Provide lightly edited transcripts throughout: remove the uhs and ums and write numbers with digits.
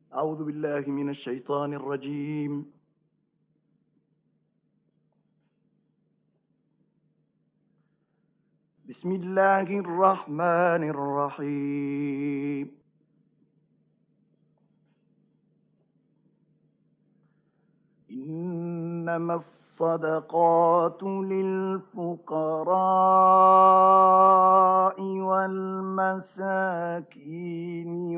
أعوذ بالله من الشيطان الرجيم. بسم الله الرحمن الرحيم. إنما الصدقات للفقراء والمساكين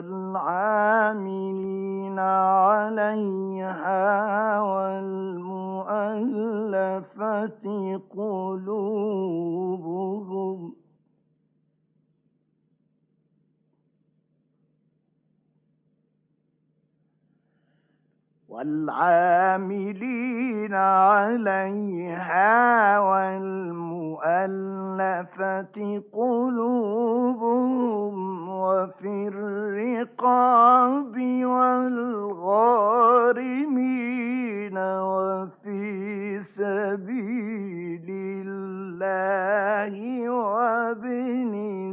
والعاملين عليها والمؤلفة قلوبهم عليها والمؤلفة قلوبهم وفي الرقاب والغارمين وفي سبيل الله وابن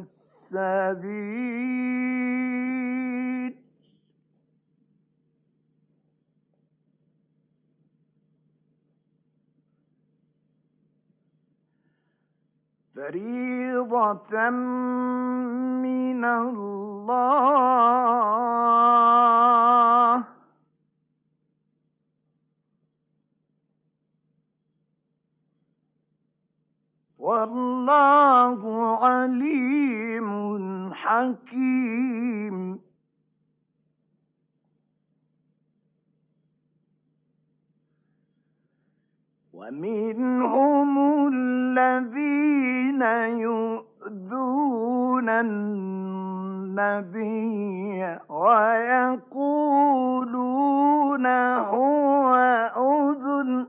السبيل فريضة من الله، والله عليم حكيم. ومنهم الذين يؤذون النبي ويقولون هو أذن،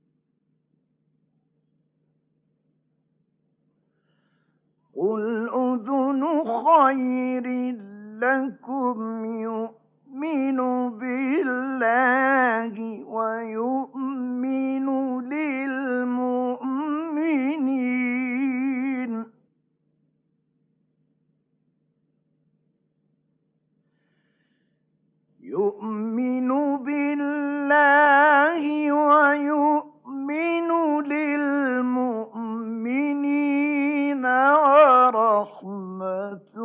قل أذن خير لكم يؤمن بالله ويؤمن للمؤمنين، يؤمن بالله ويؤمن للمؤمنين ورحمة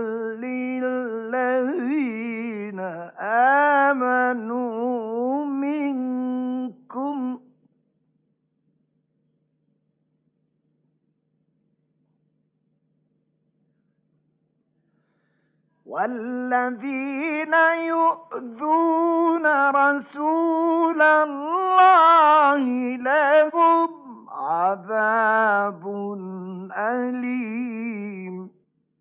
للذين آمنوا منكم، والذين يؤذون رسول الله لهم عذاب أليم.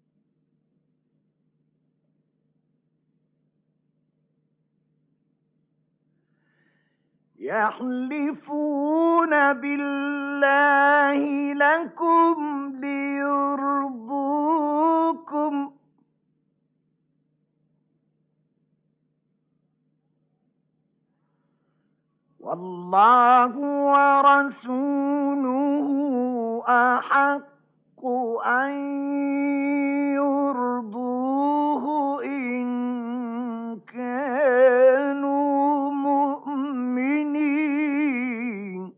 يحلفون بالله لكم ليرضوكم، والله ورسوله أحق أن يرضوه إن كانوا مؤمنين.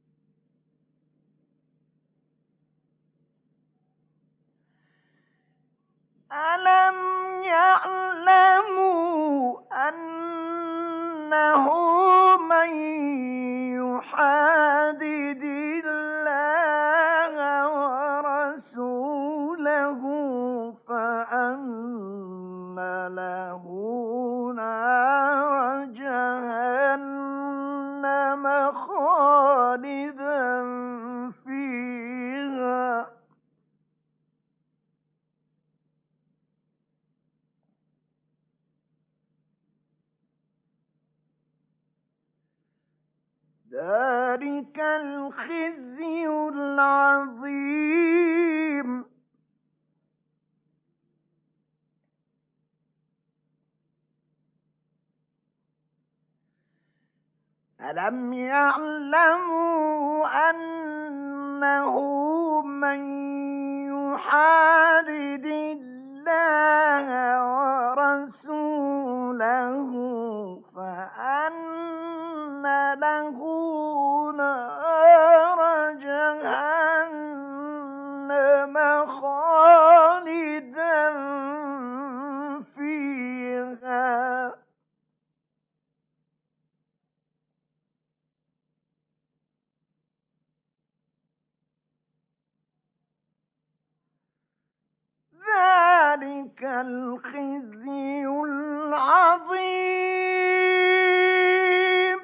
ألم يعلموا أنه من يحادد الله ورسوله فأن له نار جهنم خالدا فيها، ذلك الخزي العظيم. ألم يعلموا أنه من يحادد الله ورسوله له فأن له نار جهنم خالدا فيها ذلك الخزي العظيم.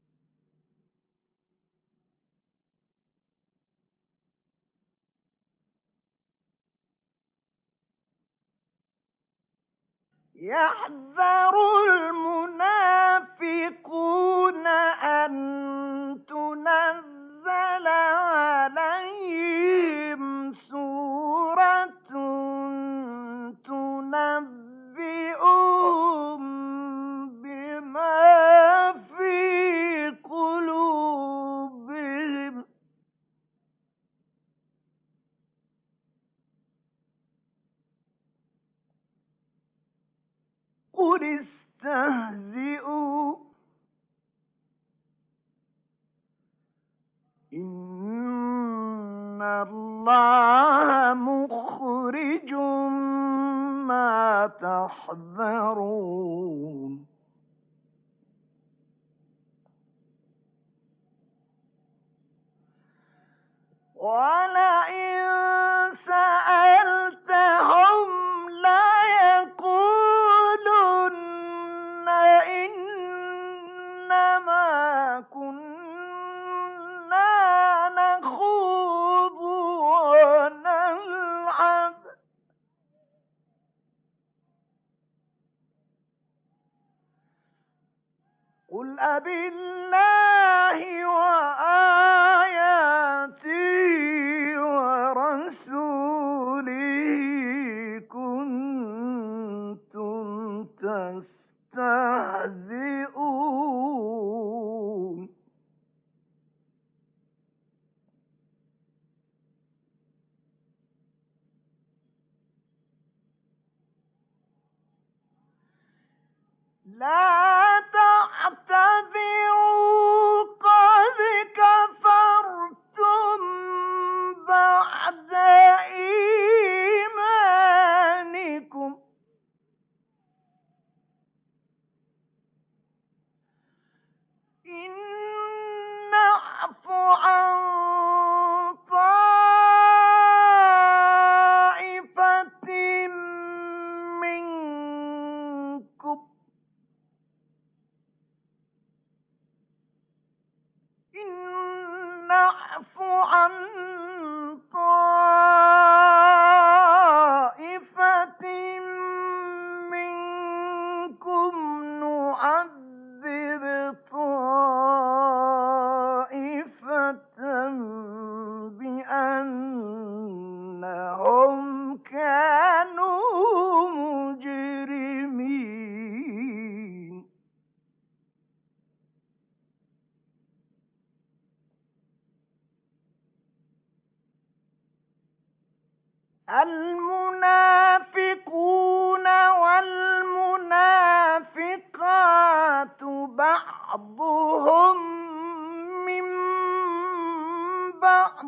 يحذر المنافقون أن تنزل عليهم سورة تنبئهم بما في قلوبهم قل استهزئوا إن الله مخرج ما تحذرون. ولئن سألتهم ليقولن إنما كنا نخوض ونلعب قل أبالله وآياته ورسوله كنتم تستهزئون. لا تعتذروا قد كفرتم بعد إيمانكم إن نعف عن طائفة منكم إن نعف عن طائفة منكم نعذب طائفة بأنهم كانوا مجرمين. المنافقون والمنافقات بعضهم من بعض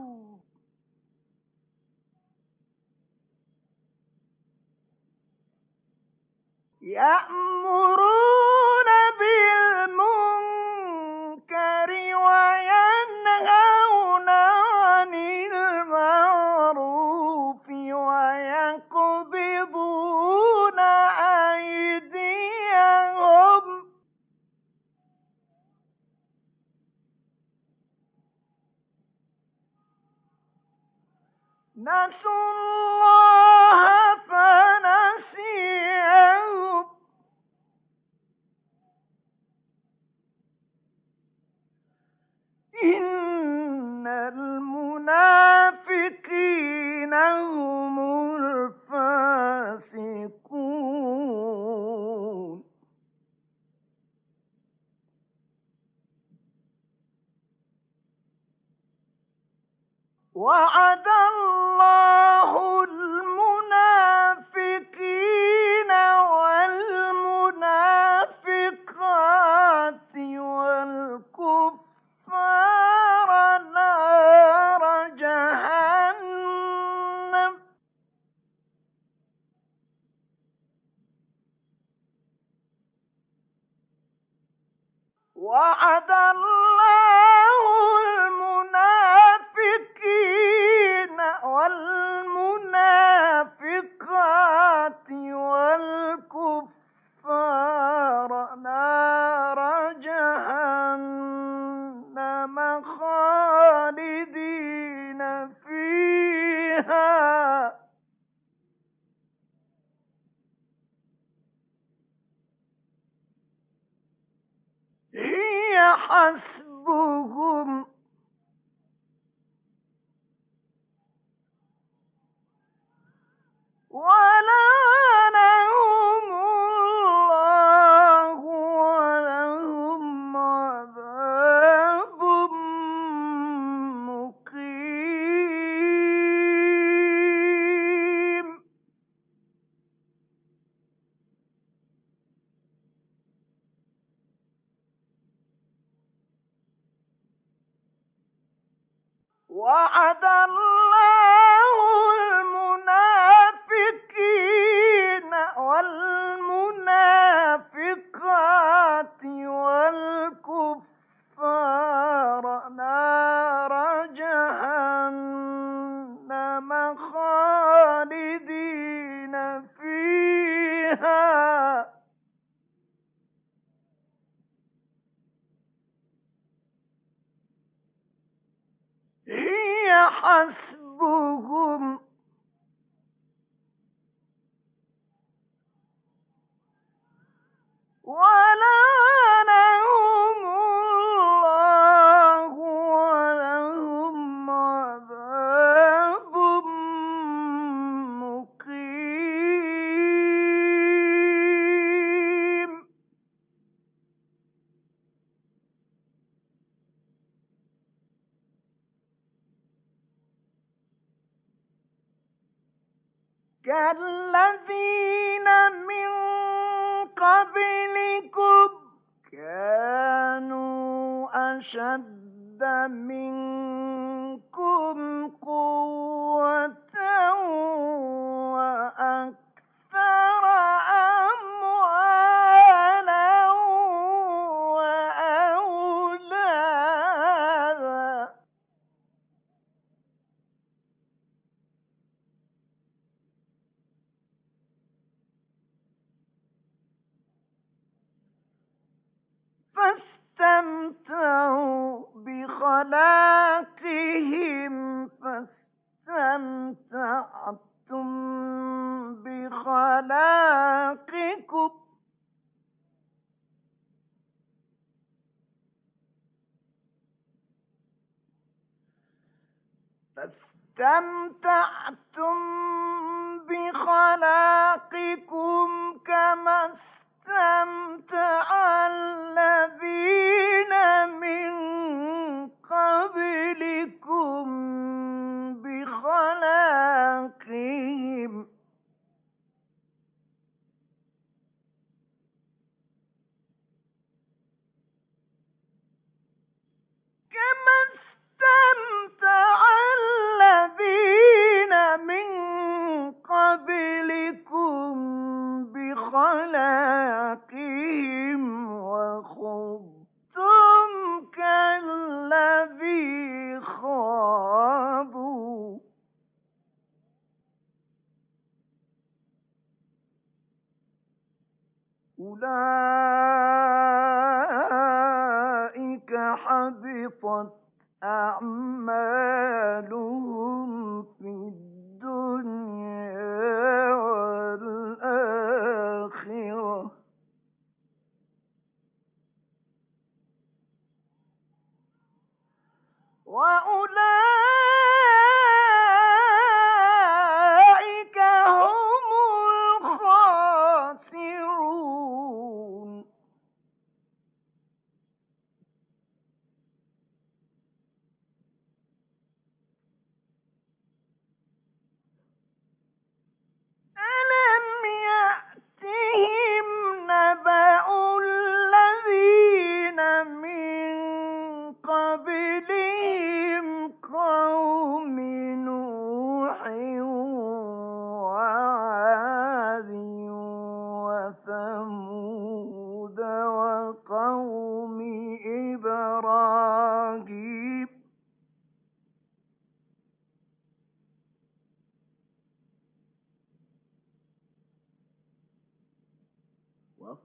يأمرون بالمنكر وينهون عن المعروف ويقبضون أيديهم نسوا الله فنسيهم إن المنافقين هم الفاسقون. وعد الله المنافقين والمنافقات وعد الله المنافقين والمنافقات والكفار نار جهنم خالدين فيها هي حسبهم ولعنهم الله ولهم عذاب مقيم وعد الله المنافقين والمنافقات والكفار نار جهنم خالدين فيها هي حسبهم ولعنهم الله ولهم عذاب مقيم كالذين من قبلكم كانوا أشد منكم قوة وأكثر أموالا وأولادا فاستمتعوا بخلاقهم فاستمتعتم بخلاقكم فاستمتعتم بخلاقكم كما استمتع الذين من قبلكم بخلاقهم كما استمتع الذين من قبلكم بخلاقهم وخضتم كالذي خاضوا أولئك حبطت أعمالهم في الدنيا والآخرة وأولئك هم الخاسرون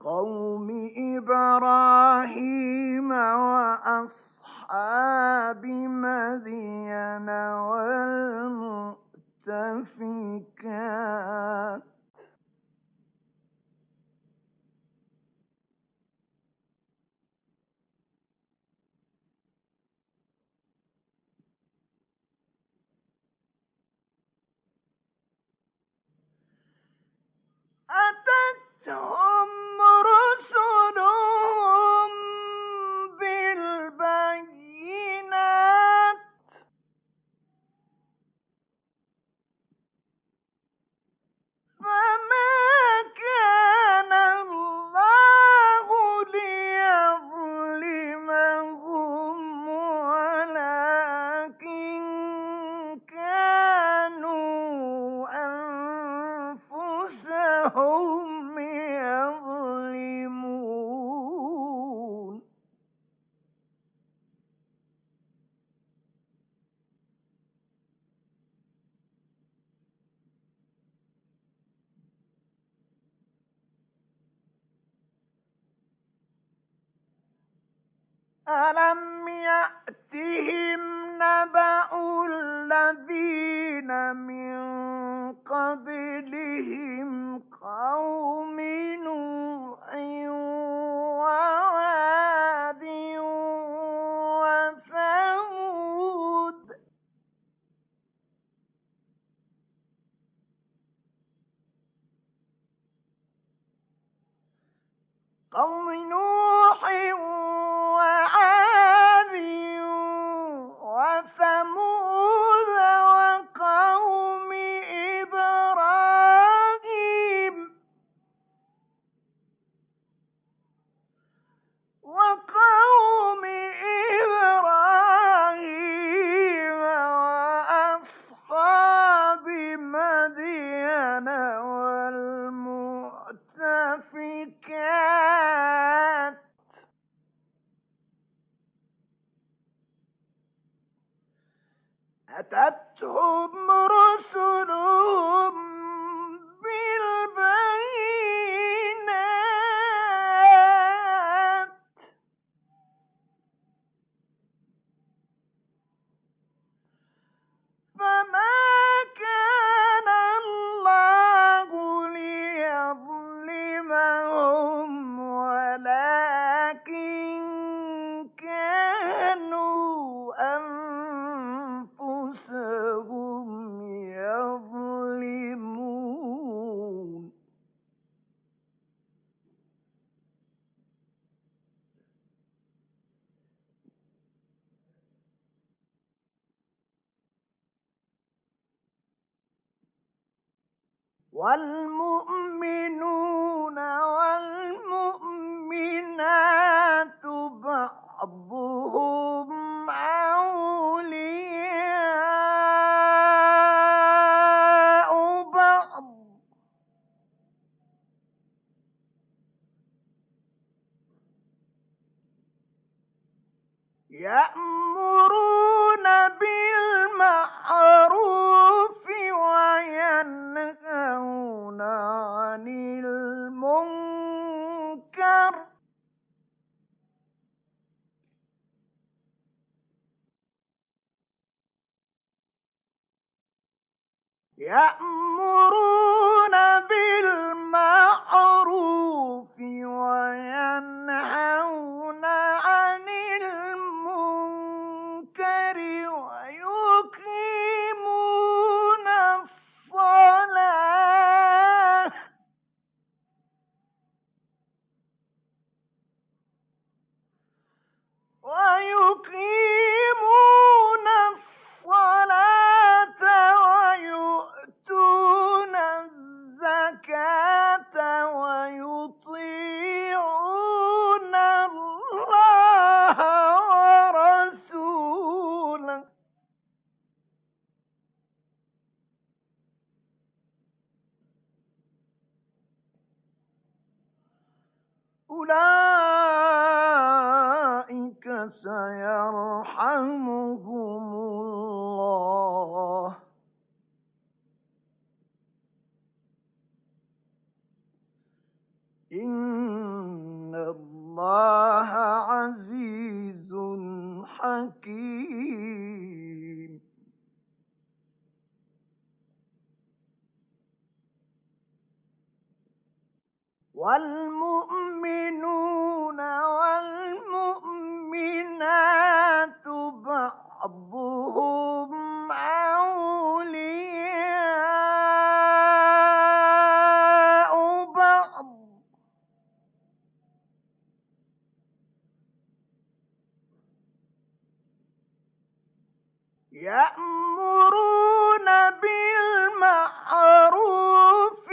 قوم إبراهيم وأصحاب مدين والمؤتفكات. أتتهم رسلهم بالبينات فما كان الله ليظلمهم ولكن كانوا أنفسهم يظلمون. ألم يأتهم نبأ الذين من قبلهم قوم نوح وعاد وثمود وعاد وثمود وقوم إبراهيم وأصحاب مدين والمؤتفكات. أتتهم رسلهم بالبينات فما كان الله ليظلمهم ولكن كانوا أنفسهم يظلمون. والمؤمنون والمؤمنات بعضهم أولياء بعض يأمرون بالمعروف وينهون عن المنكر يأمرون بالمعروف وينهون عن المنكر ويقيمون الصلاة ويؤتون يأمرون بالمعروف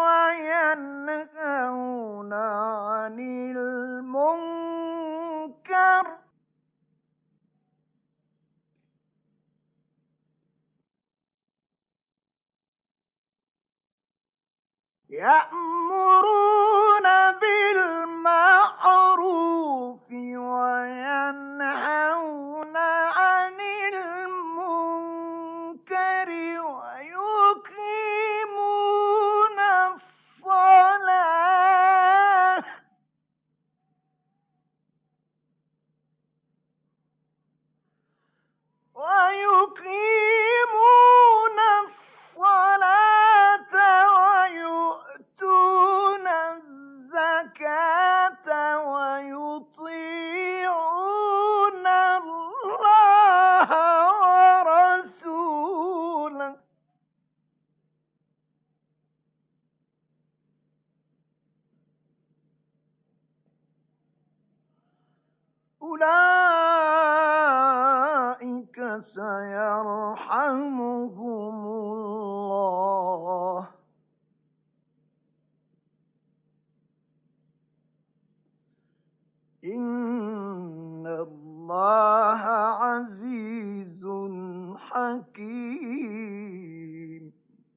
وينهون عن المنكر يأمرون بالمعروف وينهون عن المنكر ويقيمون الصلاة ويؤتون الزكاة ويطيعون الله ورسوله أولئك سيرحمهم الله إن الله عزيز حكيم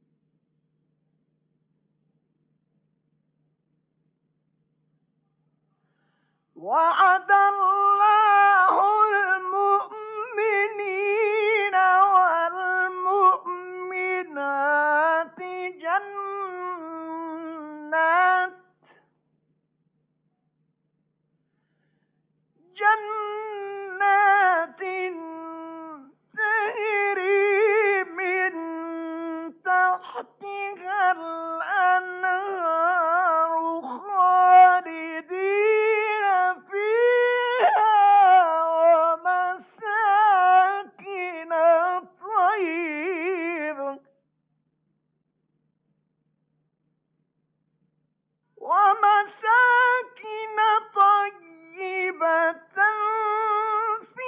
وعد الله المؤمنين والمؤمنات جنات تجري من تحتها الأنهار خالدين فيها ومساكن طيبة في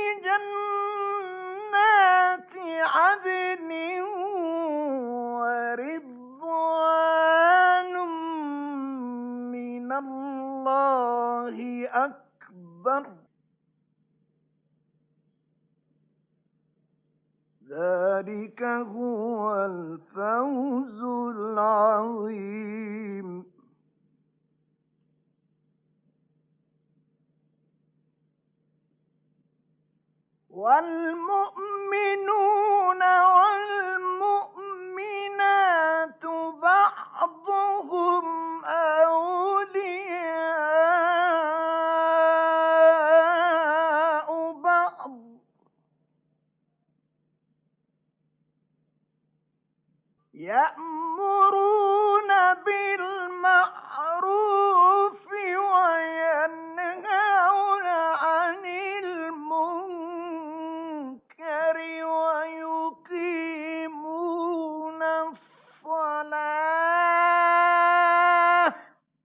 جنات عدن ورضوان من الله أكبر ذلك هو الفوز العظيم والمؤمنون والمؤمنات بعضهم أولياء بعض يأمرون بالمعروف وينهون عن المنكر ويقيمون الصلاة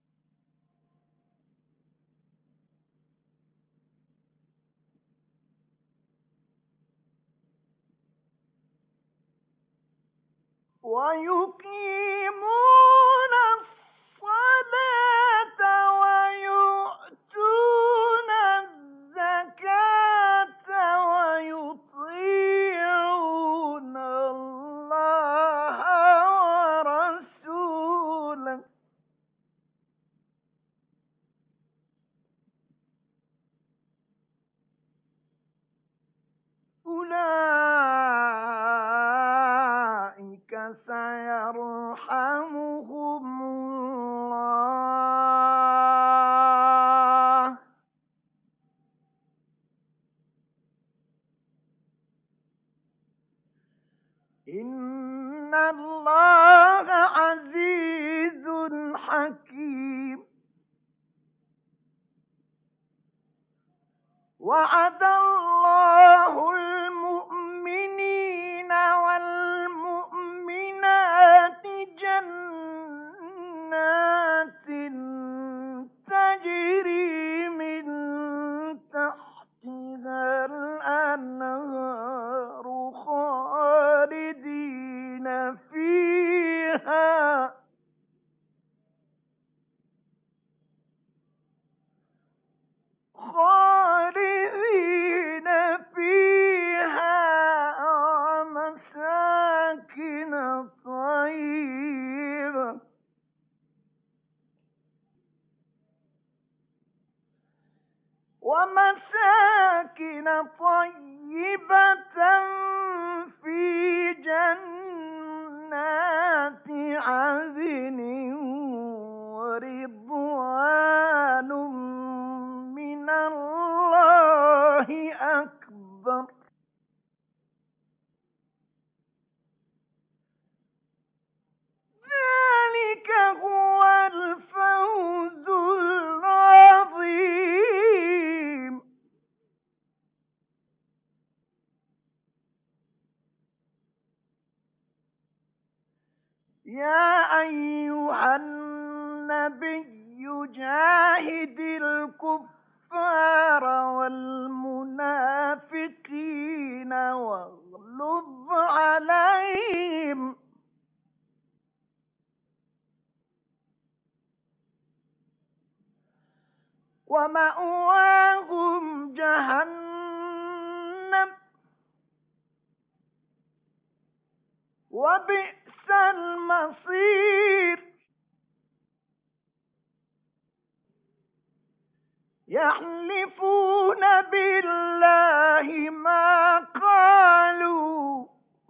ويقيمون الصلاة ويؤتون الزكاة ويطيعون الله ورسوله أولئك سيرحمهم الله إن الله عزيز حكيم وعد الله المؤمنين والمؤمنات جنات تجري من تحتها الأنهار ومساكن طيبة في جنات عدن ورضوان من الله أكبر. ذلك هو الفوز العظيم. يا أيها النبي جاهد الكفار والمنافقين واغلظ عليهم ومأواهم جهنم وبئس المصير. يحلفون بالله ما قالوا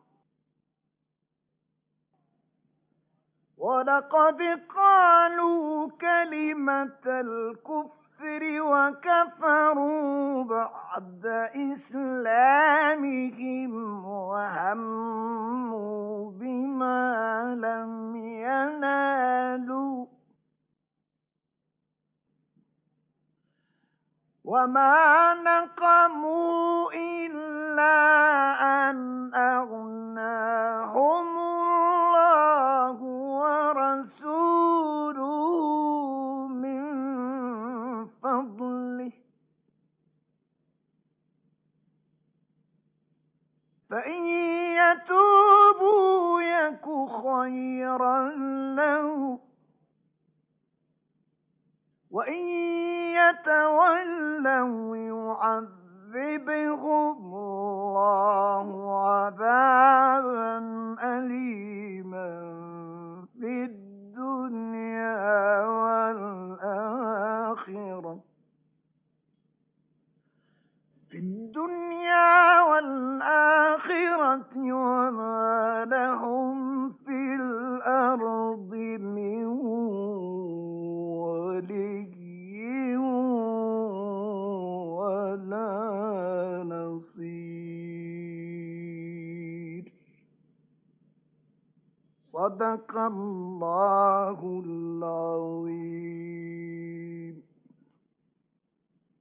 ولقد قالوا كلمة الكفر وكفروا بعد إسلامهم وهموا بما لم ينالوا وما نقموا إلا أن أغناهم الله ورسوله من فضله فإن يتوبوا يك خيرا لهم وإن يتولوا يعذبهم الله عذابا أليما في الدنيا والآخرة وما لهم في الأرض من ولي ولا نصير. صدق الله العظيم.